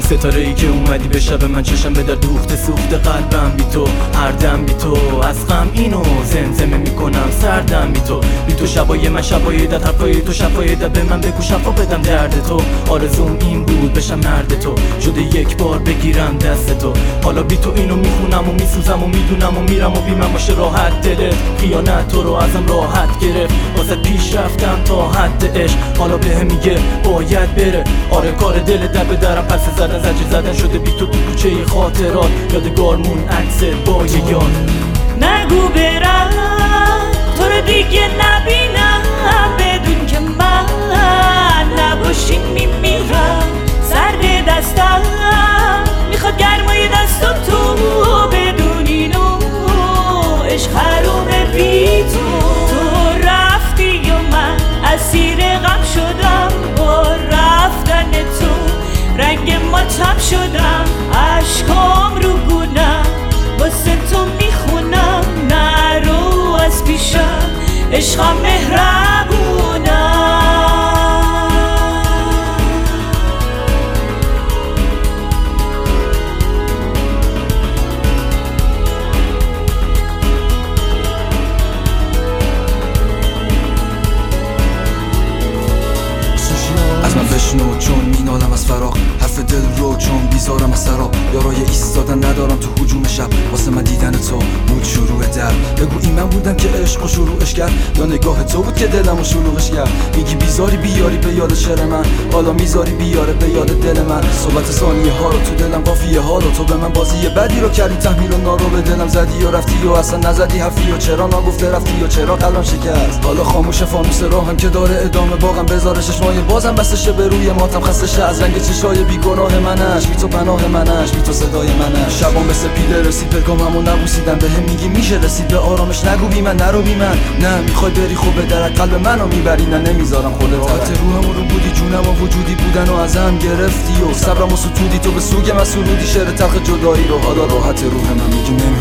ستاره‌ای که اومدی به شب من، چشم به در دوخته سوخته قلبم بی تو، هر دم بی تو از غم اینو زمزمه میکنم سردم بی تو. بی تو شبای من شبای دت، حرفای تو شفای دت، به من بگو شفا بدم درد تو. آرزوم این بود بشم مرد تو، شده یک بار بگیرم دست تو. حالا بی تو اینو میخونم و میسوزم و میدونم و میرم و بی من باشه راحت دلت. خیانت تو رو ازم راحت گرفت، واسه پیش رفتم تا حد عشق، حالا بهم میگه باید بره. آره کار دلت در به درم، پس زدن زجر زدن شده بی تو کوچه خاطرات، یادگارمون عکست با یه یاد. نگو برم تو رو دیگه نبینم، بدون که من نباشی میمیرم. سر به دستم میخواد گرمای دستم تو بدون اینو عشق حرومه بی تو. تو رفتی و من اسیر غم شدم، با رفتن تو رنگ ماتم شدم. عشقام رو گونم واسه تو میخونم، نرو از پیشم عشقم مهربونم. از من بشنو چون مینالم از فراق، حرف دل رو چون بیزارم از سرا. یارای ایستادن ندارم تو هجوم شب، واسه من دیدن تو بود شروع در. بگو این من بودم که عشق و شروعش کرد، یا نگاه تو بود که دلم و شلوغش کرد. میگی بیزاری بیاری به یاد شعر من، حالا میذاری بیاره به یاد دل من. صحبت ثانیه ها رو تو دلم قافیه ها رو، تو به من بازی بدی رو کردی، تحمیل و نارو به دلم زدی و رفتی و اصلا نزدی حرفی و چرا نگفته رفتی و چرا قلبم شکست. حالا خاموش فانوس راهم که داره ادامه باغم، بذاره چشمای بازم بسشه به روی ماتم، خسته از رنگ چشای بیگناه منش. بی تو پناه منش، بی تو صدای منش. شبام به سپیده رسید پلکاممو نبوسیدم، بهم میگی میشه رسید به آرامش، نگو بی من نرو بی من. نه میخوای بری خوب به درک قلب منو میبری، نه نمیذارم خودت. راحت روحم رو بودی جونم و وجودی بودن و ازم گرفتی و صبرم و ستودی، تو به سوگ من سرودی شعر تلخ جدایی رو. حالا راحت روحم میگی